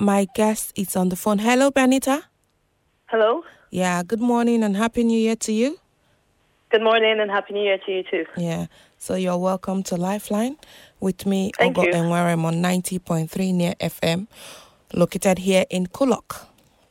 my guest is on the phone. Hello, Benita. Hello. Yeah, good morning and Happy New Year to you. Good morning and Happy New Year to you too. Yeah, so you're welcome to Lifeline with me, Thank Ogo you. Enwerem on 90.3 near FM, located here in Kulok.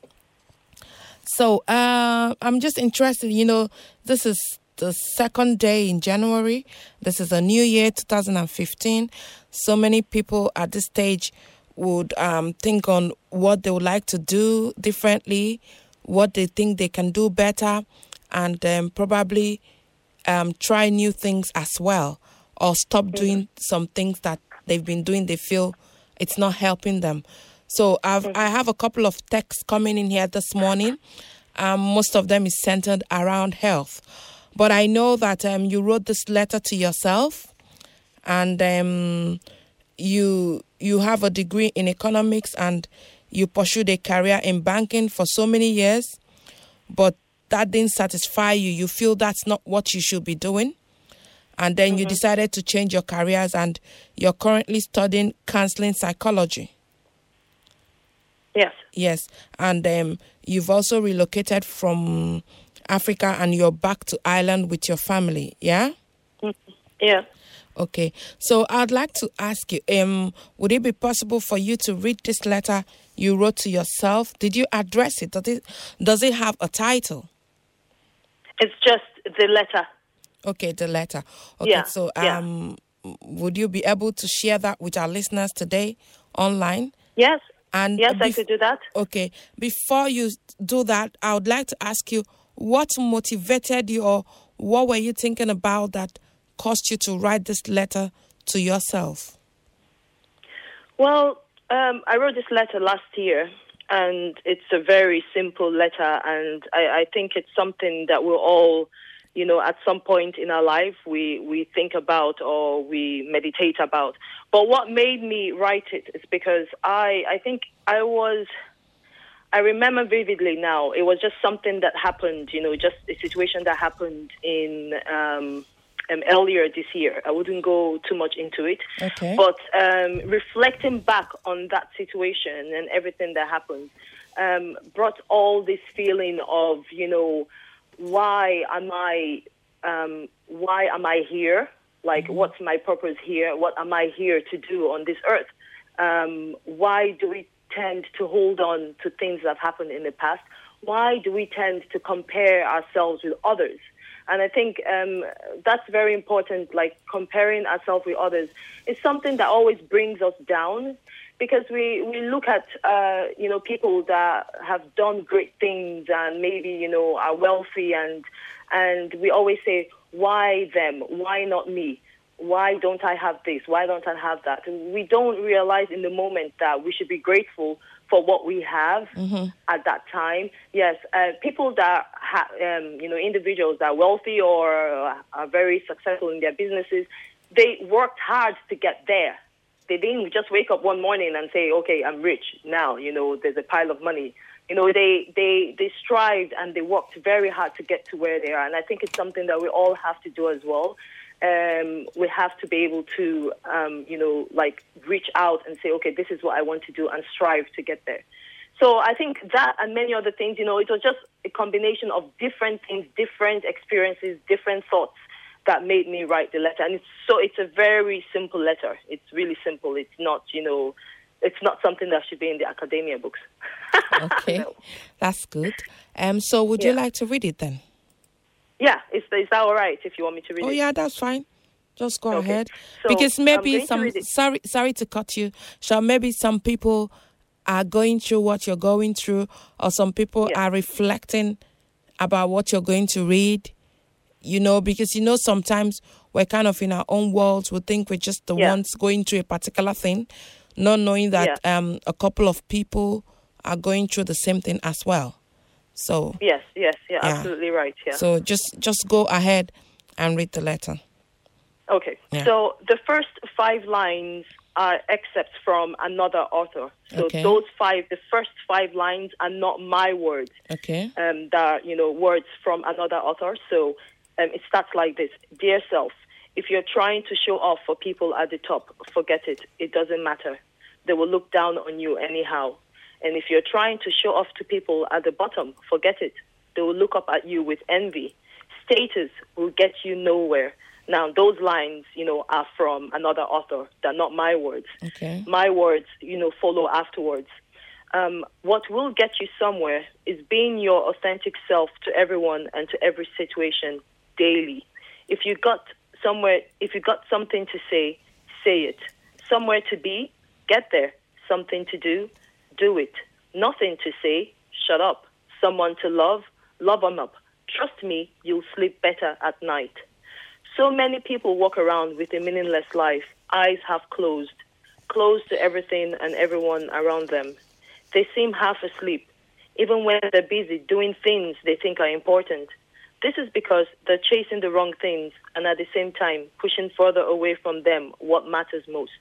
So I'm just interested, this is the second day in January. This is a new year, 2015. So many people at this stage would think on what they would like to do differently, what they think they can do better, and probably try new things as well, or stop doing some things that they've been doing they feel it's not helping them. So I have a couple of texts coming in here this morning. Most of them is centered around health. But I know that you wrote this letter to yourself, and you have a degree in economics, and you pursued a career in banking for so many years, but that didn't satisfy you. You feel that's not what you should be doing. And then you decided to change your careers, and you're currently studying counseling psychology. Yes. Yes. And you've also relocated from Africa, and you're back to Ireland with your family, yeah? Yeah. Okay. So I'd like to ask you, would it be possible for you to read this letter you wrote to yourself? Did you address it? Does it have a title? It's just the letter. Okay, the letter. Okay, Yeah. so would you be able to share that with our listeners today online? Yes. And yes, I could do that. Okay. Before you do that, I would like to ask you, what motivated you, or what were you thinking about that caused you to write this letter to yourself? Well, I wrote this letter last year, and it's a very simple letter, and I think it's something that we'll all, at some point in our life, we think about or we meditate about. But what made me write it is because I think I remember vividly now, it was just something that happened, just a situation that happened in earlier this year. I wouldn't go too much into it. Okay. But reflecting back on that situation and everything that happened brought all this feeling of, why am I here? Like, what's my purpose here? What am I here to do on this earth? Why do we tend to hold on to things that have happened in the past? Why do we tend to compare ourselves with others? And I think that's very important, like comparing ourselves with others is something that always brings us down, because we look at, people that have done great things and maybe, are wealthy, and we always say, why them? Why not me? Why don't I have this? Why don't I have that? And we don't realize in the moment that we should be grateful for what we have at that time. Yes, people that individuals that are wealthy or are very successful in their businesses, they worked hard to get there. They didn't just wake up one morning and say, okay, I'm rich now, there's a pile of money. They strived and they worked very hard to get to where they are. And I think it's something that we all have to do as well. We have to be able to, reach out and say, okay, this is what I want to do, and strive to get there. So I think that and many other things, it was just a combination of different things, different experiences, different thoughts that made me write the letter. And it's a very simple letter. It's really simple. It's not, it's not something that should be in the academia books. Okay, No. That's good. So would you like to read it then? Yeah, is that all right if you want me to read it? Oh, yeah, that's fine. Just go Okay. ahead. So, Because maybe I'm going to read it. sorry to cut you. Maybe some people are going through what you're going through, or some people are reflecting about what you're going to read, because, sometimes we're kind of in our own worlds. We think we're just the ones going through a particular thing, not knowing that a couple of people are going through the same thing as well. So Yes, absolutely right. Yeah. So just go ahead and read the letter. Okay. Yeah. So the first 5 lines are excerpts from another author. So the first 5 lines are not my words. Okay. They are, words from another author. So it starts like this: Dear self, if you're trying to show off for people at the top, forget it. It doesn't matter. They will look down on you anyhow. And if you're trying to show off to people at the bottom, forget it. They will look up at you with envy. Status will get you nowhere. Now, those lines, are from another author. They're not my words. Okay. My words, follow afterwards. What will get you somewhere is being your authentic self to everyone and to every situation daily. If you got something to say it. Somewhere to be, get there. Something to do it. Nothing to say, shut up. Someone to love them up. Trust me, you'll sleep better at night. So many people walk around with a meaningless life, eyes half closed to everything and everyone around them. They seem half asleep, even when they're busy doing things they think are important. This is because they're chasing the wrong things and at the same time pushing further away from them what matters most.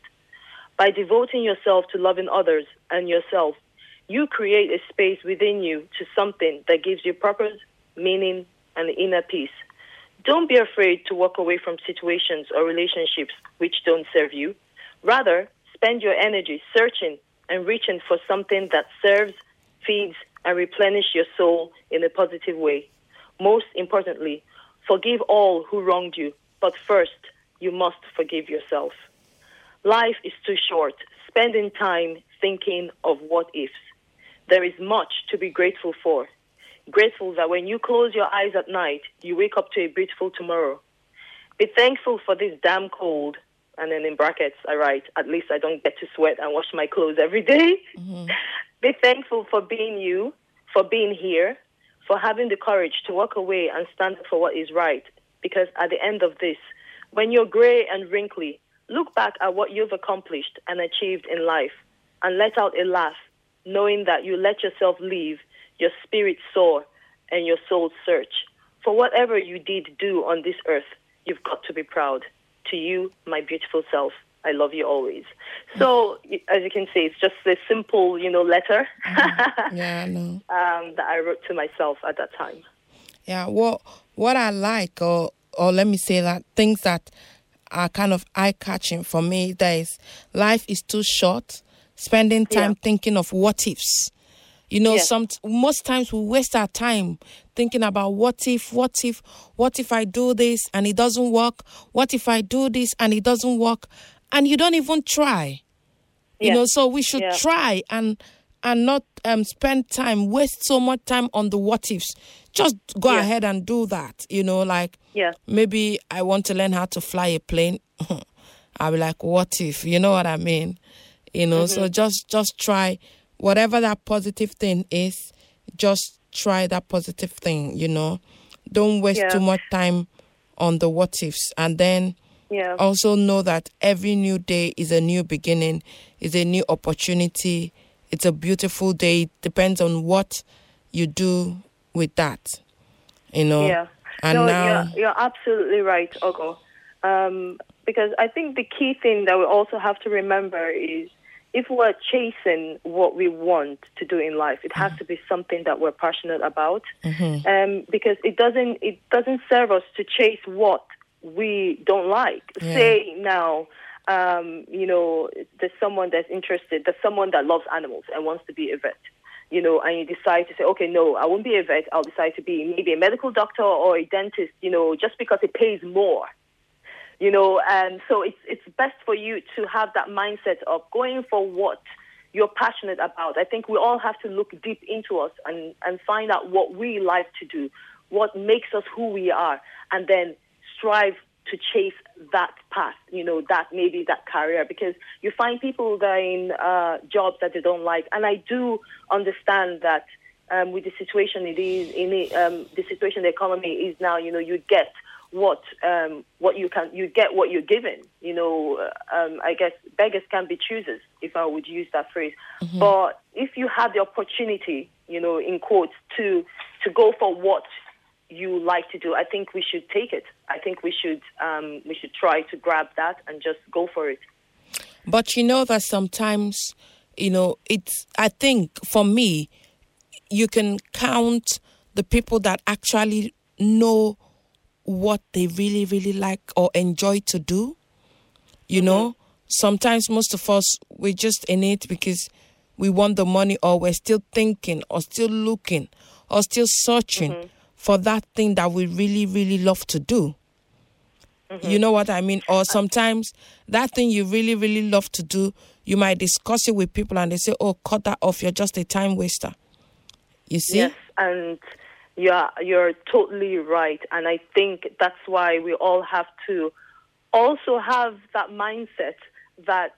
By devoting yourself to loving others and yourself, you create a space within you to something that gives you purpose, meaning, and inner peace. Don't be afraid to walk away from situations or relationships which don't serve you. Rather, spend your energy searching and reaching for something that serves, feeds, and replenishes your soul in a positive way. Most importantly, forgive all who wronged you, but first, you must forgive yourself. Life is too short, spending time thinking of what ifs. There is much to be grateful for. Grateful that when you close your eyes at night, you wake up to a beautiful tomorrow. Be thankful for this damn cold. And then in brackets, I write, at least I don't get to sweat and wash my clothes every day. Mm-hmm. Be thankful for being you, for being here, for having the courage to walk away and stand up for what is right. Because at the end of this, when you're gray and wrinkly, look back at what you've accomplished and achieved in life and let out a laugh, knowing that you let yourself live, your spirit soar, and your soul search. For whatever you did do on this earth, you've got to be proud. To you, my beautiful self, I love you always. So, as you can see, it's just a simple, letter Yeah, I know. that I wrote to myself at that time. Yeah, what I like, or let me say that, things that are kind of eye-catching for me, life is too short, spending time thinking of what ifs. Most times we waste our time thinking about what if I do this and it doesn't work? What if I do this and it doesn't work? And you don't even try. So we should try and not waste so much time on the what ifs. Just go ahead and do that. Maybe I want to learn how to fly a plane. I'll be like, what if? You know what I mean? So just try. Whatever that positive thing is, just try that positive thing, Don't waste too much time on the what ifs. And then also know that every new day is a new beginning, is a new opportunity. It's a beautiful day. It depends on what you do with that, Yeah. And now you're absolutely right, Ogo. Because I think the key thing that we also have to remember is if we're chasing what we want to do in life, it has to be something that we're passionate about. Mm-hmm. Because it doesn't serve us to chase what we don't like. Yeah. Say now, there's someone that's interested, there's someone that loves animals and wants to be a vet. And you decide to say, okay, no, I won't be a vet. I'll decide to be maybe a medical doctor or a dentist, just because it pays more. And so it's best for you to have that mindset of going for what you're passionate about. I think we all have to look deep into us and find out what we like to do, what makes us who we are, and then strive to chase that path, that career. Because you find people that are in jobs that they don't like. And I do understand that with the situation the situation the economy is now, you get what you get what you're given. I guess beggars can be choosers, if I would use that phrase. Mm-hmm. But if you have the opportunity, in quotes, to go for what you like to do, I think we should take it. I think we should try to grab that and just go for it. But that sometimes, I think for me, you can count the people that actually know what they really, really like or enjoy to do. Sometimes most of us, we're just in it because we want the money, or we're still thinking or still looking or still searching for that thing that we really, really love to do. You know what I mean? Or sometimes that thing you really, really love to do, you might discuss it with people and they say, oh, cut that off. You're just a time waster. You see? Yes, and you're totally right. And I think that's why we all have to also have that mindset that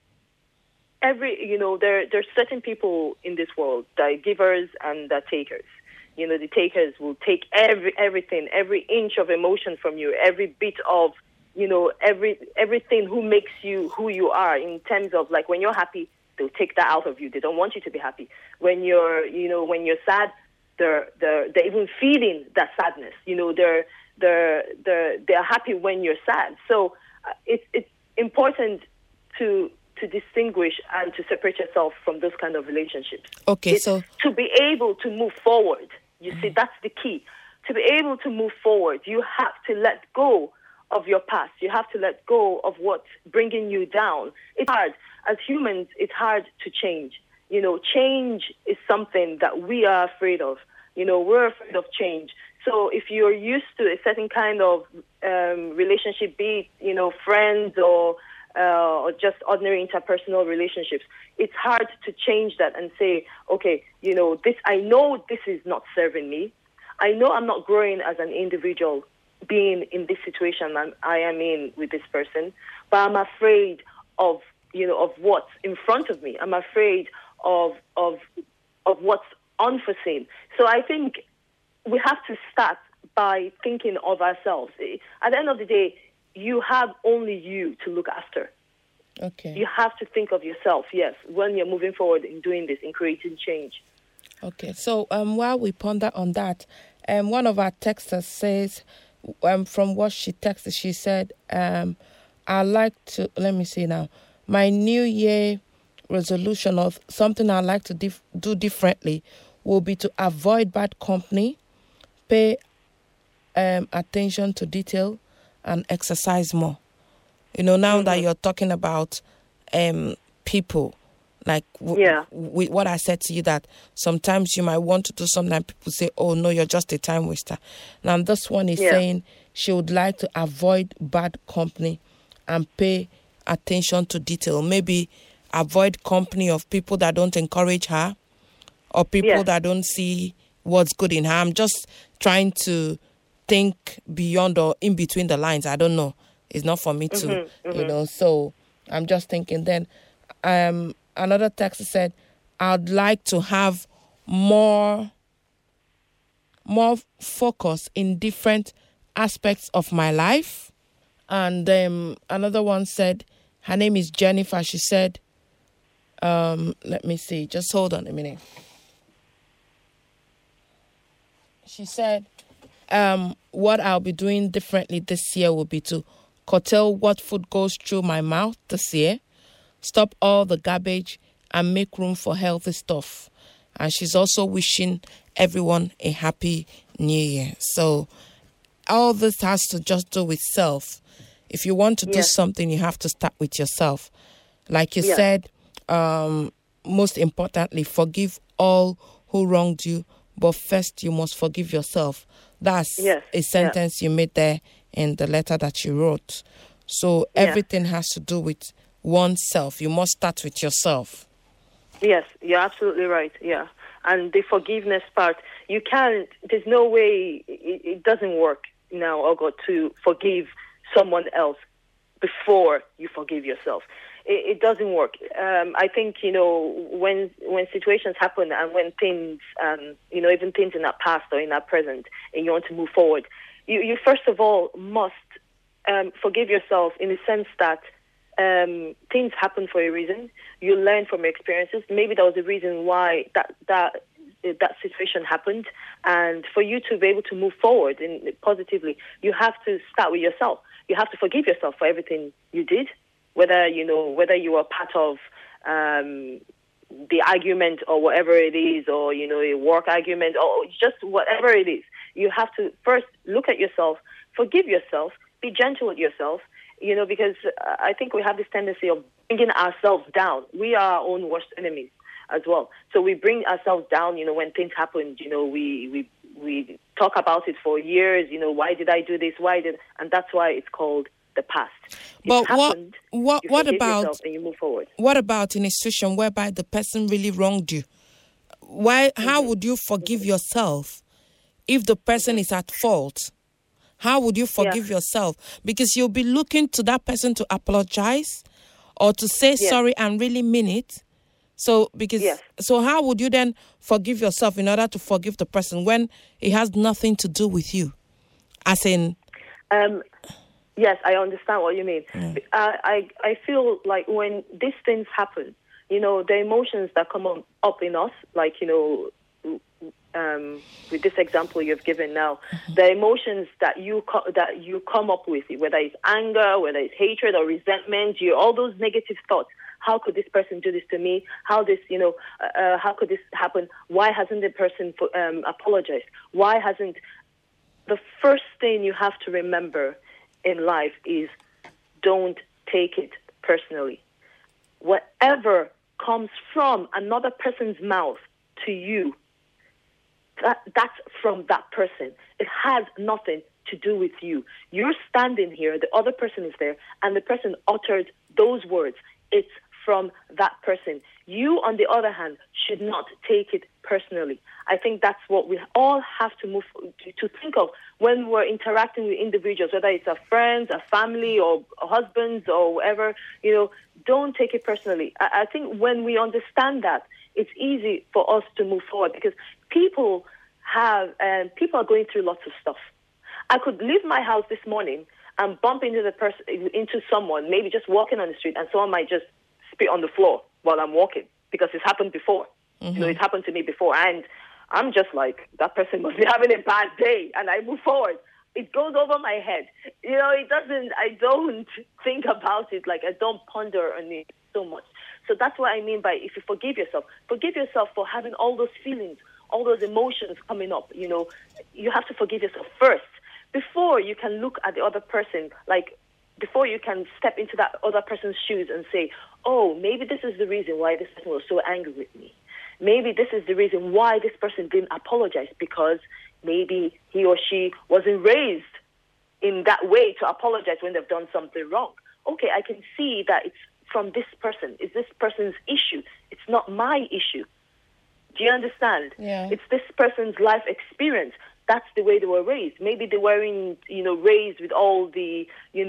there's certain people in this world that are givers and that are takers. The takers will take everything, every inch of emotion from you, every bit of, everything who makes you who you are, in terms of, like, when you're happy, they'll take that out of you. They don't want you to be happy. When you're sad, they're even feeling that sadness. They're happy when you're sad. So it's important to distinguish and to separate yourself from those kind of relationships. Okay, so to be able to move forward, you see, that's the key. To be able to move forward, you have to let go of your past. You have to let go of what's bringing you down. It's hard. As humans, it's hard to change. Change is something that we are afraid of. We're afraid of change. So if you're used to a certain kind of relationship, be it, friends or just ordinary interpersonal relationships, it's hard to change that and say, okay, I know this is not serving me. I know I'm not growing as an individual being in this situation I am in with this person, but I'm afraid of what's in front of me. I'm afraid of what's unforeseen. So I think we have to start by thinking of ourselves. At the end of the day, you have only you to look after. Okay. You have to think of yourself, yes, when you're moving forward in doing this, in creating change. Okay. So while we ponder on that, one of our texters says, from what she texted, she said, I like to, let me see now, my New Year resolution of something I'd like to do differently will be to avoid bad company, pay attention to detail, and exercise more. Now that you're talking about people, like with what I said to you, that sometimes you might want to do something and people say, oh, no, you're just a time waster. Now, this one is saying she would like to avoid bad company and pay attention to detail. Maybe avoid company of people that don't encourage her or people that don't see what's good in her. I'm just trying to think beyond or in between the lines. I don't know. It's not for me to, so I'm just thinking. Then another text said, I'd like to have more focus in different aspects of my life. And another one said, her name is Jennifer. She said, let me see, just hold on a minute. She said, what I'll be doing differently this year will be to curtail what food goes through my mouth this year, stop all the garbage, and make room for healthy stuff. And she's also wishing everyone a happy new year. So all this has to just do with self. If you want to do something, you have to start with yourself. Like you said, most importantly, forgive all who wronged you, but first you must forgive yourself. That's a sentence you made there in the letter that you wrote. So everything has to do with oneself. You must start with yourself. Yes, you're absolutely right. Yeah. And the forgiveness part, there's no way, it doesn't work now, Ogo, to forgive someone else before you forgive yourself. It doesn't work. I think, when situations happen and when things, even things in our past or in our present, and you want to move forward, you first of all must forgive yourself in the sense that things happen for a reason. You learn from your experiences. Maybe that was the reason why that situation happened. And for you to be able to move forward positively, you have to start with yourself. You have to forgive yourself for everything you did, whether you were part of the argument or whatever it is, or a work argument, or just whatever it is. You have to first look at yourself, forgive yourself, be gentle with yourself, because I think we have this tendency of bringing ourselves down. We are our own worst enemies. as well. So we bring ourselves down, when things happen, we talk about it for years, why did I do this? And that's why it's called the past. But it happened, what forgive about yourself and you move forward. What about in a situation whereby the person really wronged you? How would you forgive yourself if the person is at fault? How would you forgive yourself? Because you'll be looking to that person to apologize or to say sorry and really mean it. So how would you then forgive yourself in order to forgive the person when it has nothing to do with you? As in... Yes, I understand what you mean. I feel like when these things happen, the emotions that come up in us, like, with this example you've given now, the emotions that you come up with, whether it's anger, whether it's hatred or resentment, all those negative thoughts. How could this person do this to me? How could this happen? Why hasn't the person apologized? Why hasn't... The first thing you have to remember in life is don't take it personally. Whatever comes from another person's mouth to you, that's from that person. It has nothing to do with you. You're standing here, the other person is there, and the person uttered those words. It's from that person. You, on the other hand, should not take it personally. I think that's what we all have to move to think of when we're interacting with individuals, whether it's our friends, our family, or husbands, or whatever. Don't take it personally. I think when we understand that, it's easy for us to move forward, because people are going through lots of stuff. I could leave my house this morning and bump into someone, maybe just walking on the street, and someone might just spit on the floor while I'm walking, because it's happened before. It's happened to me before, and I'm just like, that person must be having a bad day, and I move forward. It goes over my head. I don't think about it, like I don't ponder on it so much. So that's what I mean by, if you forgive yourself for having all those feelings, all those emotions coming up. You have to forgive yourself first before you can look at the other person, like before you can step into that other person's shoes and say, oh, maybe this is the reason why this person was so angry with me. Maybe this is the reason why this person didn't apologize, because maybe he or she wasn't raised in that way to apologize when they've done something wrong. Okay, I can see that it's from this person. It's this person's issue. It's not my issue. Do you understand? Yeah. It's this person's life experience. That's the way they were raised. Maybe they weren't, raised with all the,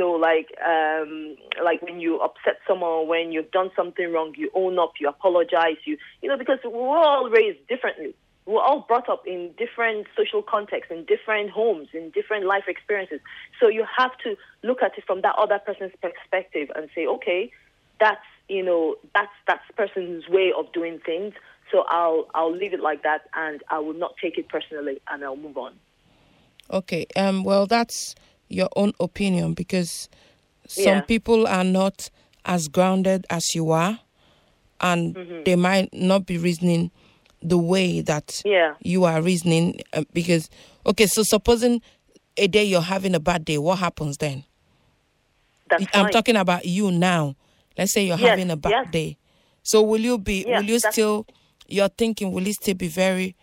like when you upset someone, when you've done something wrong, you own up, you apologize, because we're all raised differently. We're all brought up in different social contexts, in different homes, in different life experiences. So you have to look at it from that other person's perspective and say, okay, that's that person's way of doing things. So I'll leave it like that, and I will not take it personally, and I'll move on. Okay. Well, that's your own opinion, because some people are not as grounded as you are, and they might not be reasoning the way that you are reasoning. Because, okay, so supposing a day you're having a bad day, what happens then? I'm talking about you now. Let's say you're having a bad day. So will you still be very,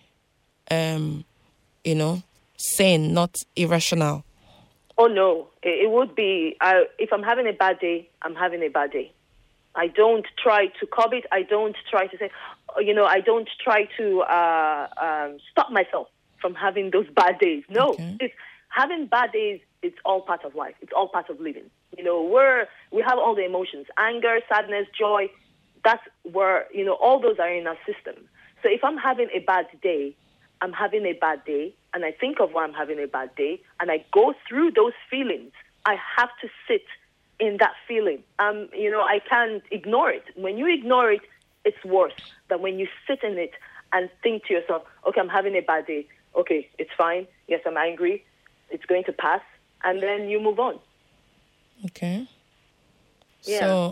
sane, not irrational? Oh, no. It would be, if I'm having a bad day, I'm having a bad day. I don't try to curb it. I don't try to say, I don't try to stop myself from having those bad days. No, It's having bad days, it's all part of life. It's all part of living. We have all the emotions, anger, sadness, joy. That's where, all those are in our system. So if I'm having a bad day, I'm having a bad day, and I think of why I'm having a bad day, and I go through those feelings. I have to sit in that feeling. I can't ignore it. When you ignore it, it's worse than when you sit in it and think to yourself, okay, I'm having a bad day. Okay, it's fine. Yes, I'm angry. It's going to pass. And then you move on. Okay. Yeah. So,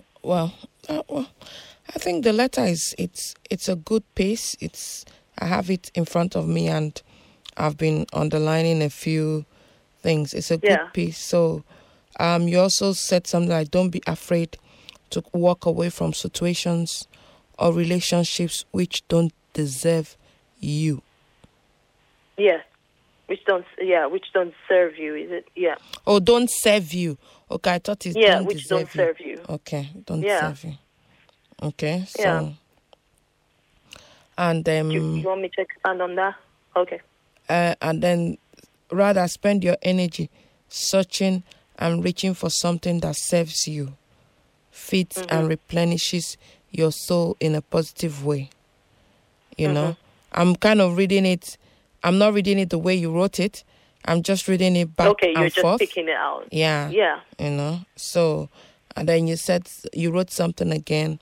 I think the letter it's a good piece. I have it in front of me, and I've been underlining a few things. It's a good piece. So, you also said something like, don't be afraid to walk away from situations or relationships which don't deserve you. Yeah. Which don't serve you, is it? Yeah. Oh, don't serve you. Okay, I thought it's don't which deserve don't serve you. Okay, don't serve you. Okay, so Yeah. and you want me to expand on that? Okay. And then rather spend your energy searching and reaching for something that serves you, fits and replenishes your soul in a positive way. You know, I'm kind of reading it. I'm not reading it the way you wrote it. I'm just reading it back Okay, and you're just forth. picking it out. Yeah. Yeah. You know, so, and then you wrote something again.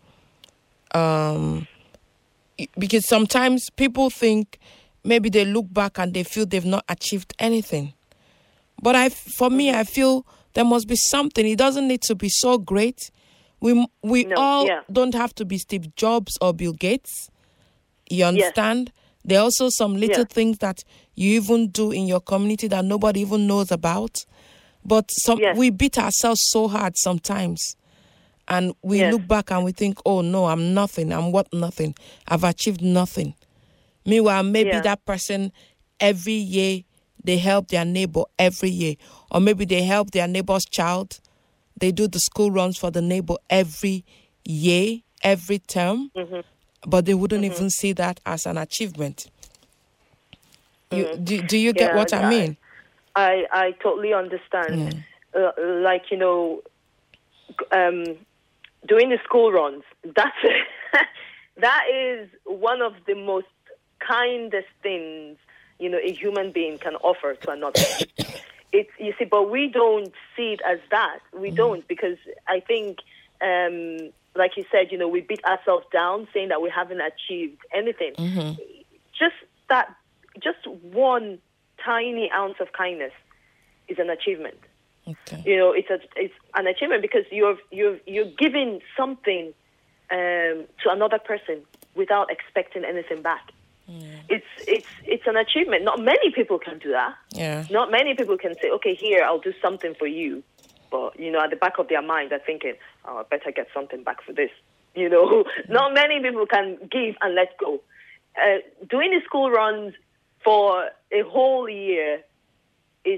Because sometimes people think maybe they look back and they feel they've not achieved anything. But for me, I feel there must be something. It doesn't need to be so great. We don't have to be Steve Jobs or Bill Gates. You understand? Yes. There are also some little things that you even do in your community that nobody even knows about. But we beat ourselves so hard sometimes. And we look back and we think, oh, no, I'm nothing. I'm what nothing. I've achieved nothing. Meanwhile, maybe that person every year, they help their neighbor every year. Or maybe they help their neighbor's child. They do the school runs for the neighbor every year, every term. Mm-hmm. But they wouldn't even see that as an achievement. Do you get what I mean? I totally understand. Like, doing the school runs, that is one of the most kindest things, a human being can offer to another. But we don't see it as that. We don't, because I think, like you said, we beat ourselves down saying that we haven't achieved anything. Mm-hmm. Just one tiny ounce of kindness is an achievement. Okay. It's an achievement because you're giving something to another person without expecting anything back. Yeah. It's an achievement. Not many people can do that. Yeah. Not many people can say, okay, here, I'll do something for you. But, at the back of their mind, they're thinking, oh, I better get something back for this. Not many people can give and let go. Doing the school runs for a whole year it's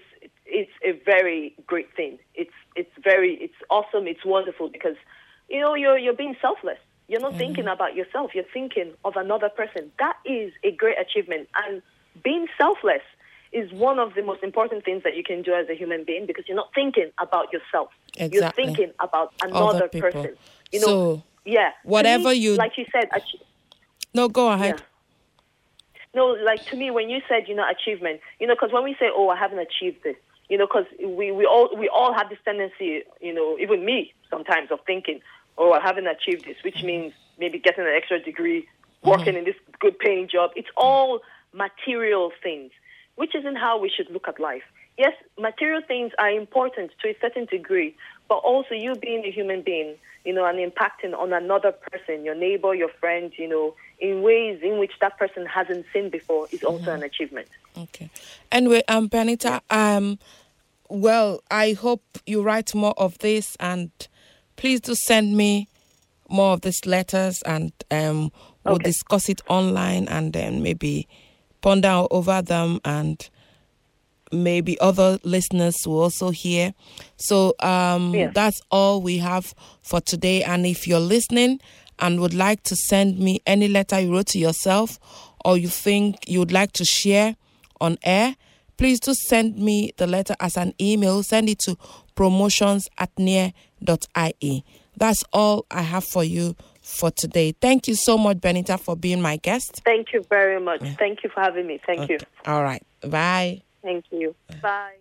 a very great thing. It's awesome. It's wonderful because, you're being selfless. You're not thinking about yourself. You're thinking of another person. That is a great achievement. And being selfless is one of the most important things that you can do as a human being because you're not thinking about yourself. Exactly. You're thinking about another person. Whatever you... Like you said... No, go ahead. Yeah. No, like to me, when you said, achievement, because when we say, oh, I haven't achieved this, because we all have this tendency, even me sometimes, of thinking, oh, I haven't achieved this, which means maybe getting an extra degree, working in this good paying job. It's all material things, which isn't how we should look at life. Yes, material things are important to a certain degree, but also you being a human being, and impacting on another person, your neighbor, your friend, in ways in which that person hasn't seen before is also an achievement. Okay. Anyway, Benita, well, I hope you write more of this, and please do send me more of these letters, and we'll discuss it online, and then maybe ponder over them, and maybe other listeners will also hear. So that's all we have for today. And if you're listening and would like to send me any letter you wrote to yourself, or you think you would like to share on air, please do send me the letter as an email. Send it to promotions@near.ie. That's all I have for you for today. Thank you so much, Benita, for being my guest. Thank you very much. Thank you for having me. Thank you. All right. Bye. Thank you. Bye.